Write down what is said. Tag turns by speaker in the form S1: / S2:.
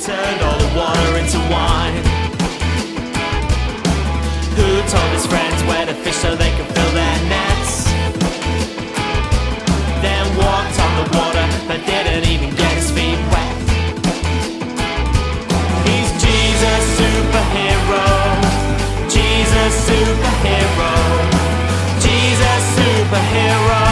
S1: turned all the water into wine? Who told his friends where to fish so they could fill their nets? Then walked on the water but didn't even get his feet wet. He's Jesus superhero, Jesus superhero, Jesus superhero.